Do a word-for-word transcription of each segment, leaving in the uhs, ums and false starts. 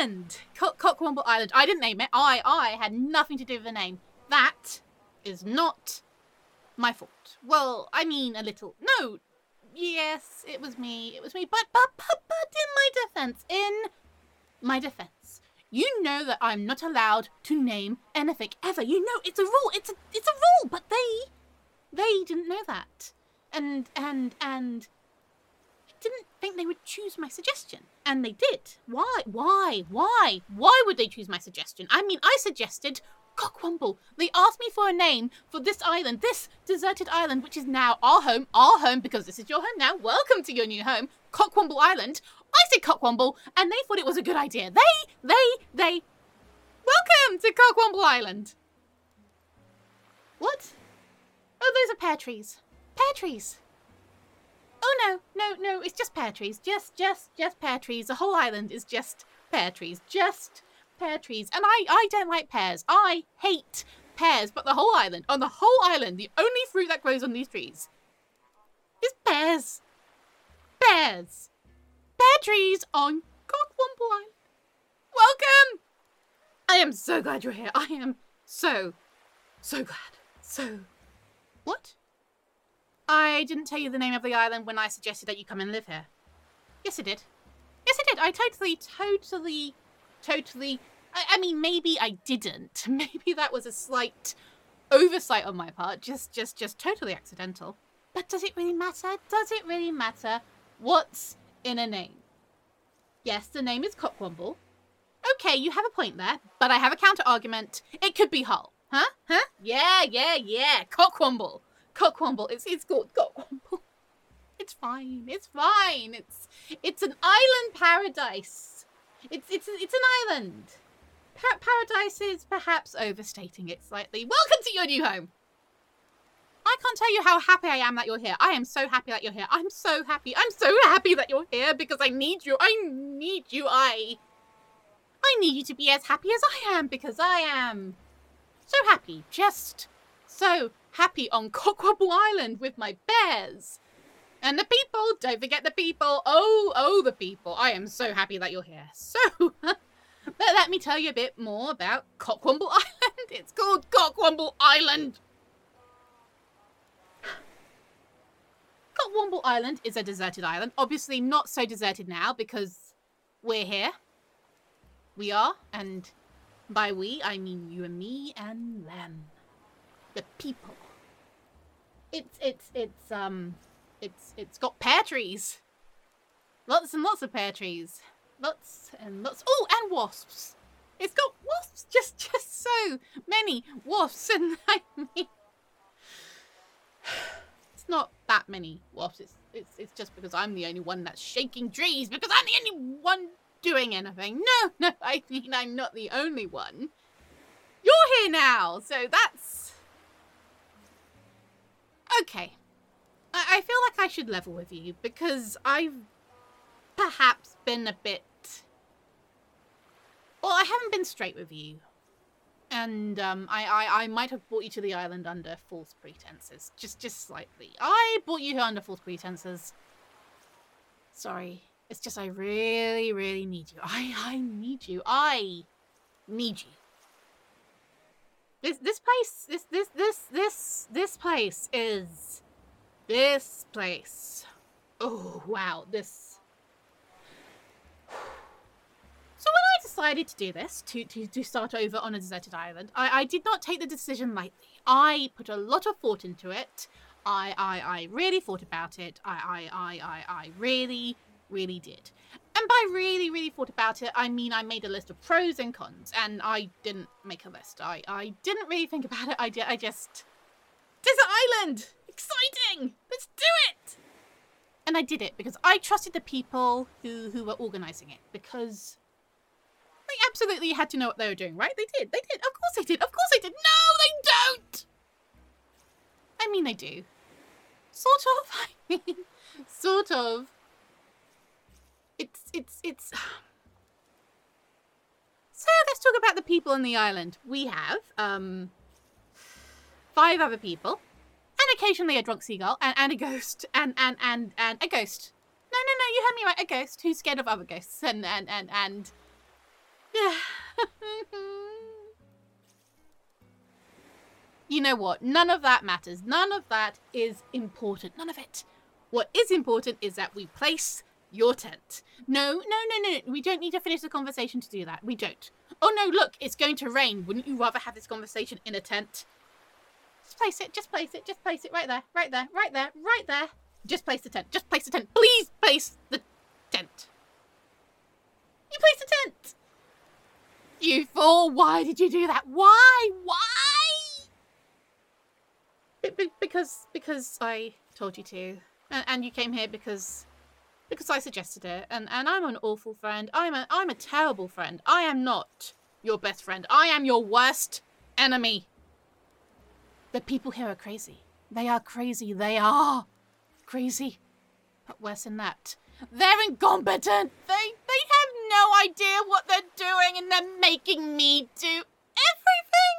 Island! Co- Cockwomble Island. I didn't name it. I, I had nothing to do with the name. That is not my fault. Well, I mean a little. No, yes, it was me. It was me. But, but, but, but in my defense, in my defense, you know that I'm not allowed to name anything ever. You know, it's a rule. It's a, it's a rule. But they, they didn't know that. And, and, and I didn't think they would choose my suggestion. And they did. Why? Why? Why? Why would they choose my suggestion? I mean, I suggested Cockwomble. They asked me for a name for this island, this deserted island, which is now our home, our home, because this is your home now. Welcome to your new home, Cockwomble Island. I said Cockwomble, and they thought it was a good idea. They, they, they, welcome to Cockwomble Island. What? Oh, those are pear trees. Pear trees. Oh, no, no, no, it's just pear trees. Just, just, just pear trees. The whole island is just pear trees. Just pear trees. And I, I don't like pears. I hate pears. But the whole island, on the whole island, the only fruit that grows on these trees is pears. Pears. Pear trees on Cockwomble Island. Welcome! I am so glad you're here. I am so, so glad. So, what? I didn't tell you the name of the island when I suggested that you come and live here. Yes, I did. Yes, I did. I totally, totally, totally... I, I mean, maybe I didn't. Maybe that was a slight oversight on my part. Just, just, just totally accidental. But does it really matter? Does it really matter what's in a name? Yes, the name is Cockwomble. Okay, you have a point there, but I have a counter-argument. It could be Hull. Huh? Huh? Yeah, yeah, yeah. Cockwomble. Cockwomble. It's it's called Cockwomble. It's fine. It's fine. It's it's an island paradise. It's it's it's an island. Pa- paradise is perhaps overstating it slightly. Welcome to your new home. I can't tell you how happy I am that you're here. I am so happy that you're here. I'm so happy. I'm so happy that you're here because I need you. I need you. I I need you to be as happy as I am because I am so happy. Just so happy on Cockwomble Island with my bears. And the people, don't forget the people. Oh, oh, the people. I am so happy that you're here. So, let, let me tell you a bit more about Cockwomble Island. It's called Cockwomble Island. Cockwomble Island is a deserted island. Obviously not so deserted now because we're here. We are, and by we, I mean you and me and them. The people. It's, it's, it's, um, it's, it's got pear trees. Lots and lots of pear trees. Lots and lots. Oh, and wasps. It's got wasps. Just, just so many wasps. And I mean, it's not that many wasps. It's, it's, it's just because I'm the only one that's shaking trees because I'm the only one doing anything. No, no, I mean, I'm not the only one. You're here now. So that's... Okay, I, I feel like I should level with you because I've perhaps been a bit... Well, I haven't been straight with you. And um, I, I, I might have brought you to the island under false pretenses. Just, just slightly. I brought you here under false pretenses. Sorry. It's just I really, really need you. I, I need you. I need you. This this place, this this this this this place is this place. Oh wow, this. So when I decided to do this, to to to start over on a deserted island, I I did not take the decision lightly. I put a lot of thought into it. I I I really thought about it. I I I I I really really did. And by really, really thought about it, I mean I made a list of pros and cons, and I didn't make a list. I, I didn't really think about it. I, di- I just... Desert Island! Exciting! Let's do it! And I did it because I trusted the people who, who were organising it, because they absolutely had to know what they were doing, right? They did. They did. Of course they did. Of course they did. No, they don't! I mean, they do. Sort of. I mean, sort of. It's, it's, it's... So let's talk about the people on the island. We have, um, five other people, and occasionally a drunk seagull, and, and a ghost, and, and, and, and a ghost. No, no, no, you heard me right, a ghost who's scared of other ghosts, and, and, and, and You know what? None of that matters. None of that is important. None of it. What is important is that we place your tent. No, no, no, no. We don't need to finish the conversation to do that. We don't. Oh no, look, it's going to rain. Wouldn't you rather have this conversation in a tent? Just place it. Just place it. Just place it right there. Right there. Right there. Right there. Just place the tent. Just place the tent. Please place the tent. You placed the tent. You fool. Why did you do that? Why? Why? Be because because I told you to, and, and you came here because because I suggested it, and, and I'm an awful friend. I'm a I'm a terrible friend. I am not your best friend. I am your worst enemy. The people here are crazy. They are crazy. They are crazy. But worse than that, they're incompetent. They they have no idea what they're doing, and they're making me do everything.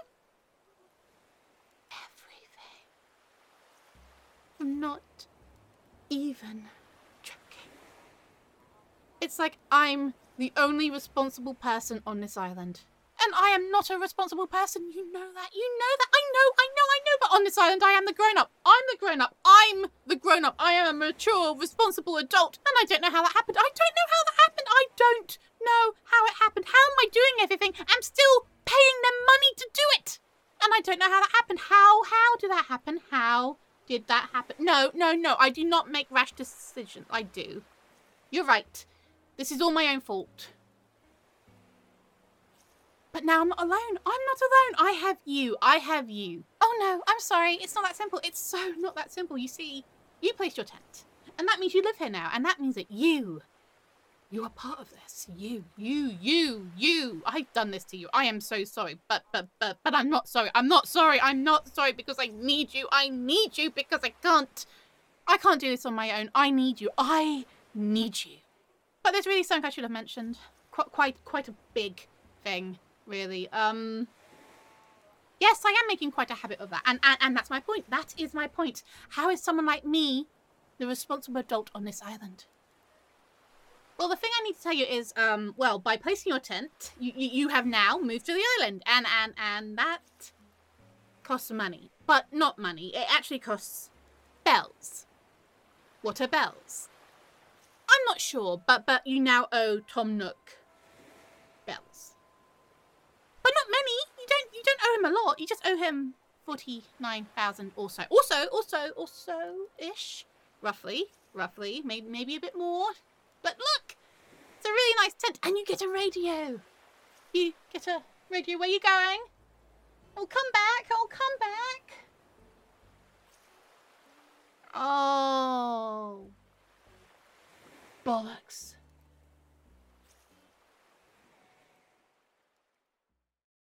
I'm not even joking. It's like I'm the only responsible person on this island. And I am not a responsible person. You know that. You know that. I know, I know, I know. But on this island, I am the grown-up. I'm the grown-up. I'm the grown-up. I am a mature, responsible adult. And I don't know how that happened. I don't know how that happened. I don't know how it happened. How am I doing everything? I'm still paying them money to do it. And I don't know how that happened. How, how did that happen? How? Did that happen? No, no, no. I do not make rash decisions. I do. You're right. This is all my own fault. But now I'm not alone. I'm not alone. I have you. I have you. Oh no, I'm sorry. It's not that simple. It's so not that simple. You see, you placed your tent. And that means you live here now. And that means that you, you are part of this. You, you, you, you. I've done this to you. I am so sorry. But, but, but, but I'm not sorry. I'm not sorry. I'm not sorry because I need you. I need you because I can't, I can't do this on my own. I need you. I need you. But there's really something I should have mentioned. Quite, quite, quite a big thing, really. Um, yes, I am making quite a habit of that. And, and, and that's my point. That is my point. How is someone like me the responsible adult on this island? Well, the thing I need to tell you is, um, well, by placing your tent, you, you, you have now moved to the island, and, and, and that costs money. But not money. It actually costs bells. What are bells? I'm not sure, but, but you now owe Tom Nook bells. But not many. You don't, you don't owe him a lot. You just owe him forty-nine thousand or so. Also, also, also-ish. Roughly, roughly. Maybe, maybe a bit more. But look, it's a really nice tent, and you get a radio. You get a radio. Where you going? Oh, come back. Oh, come back. Oh. Bollocks.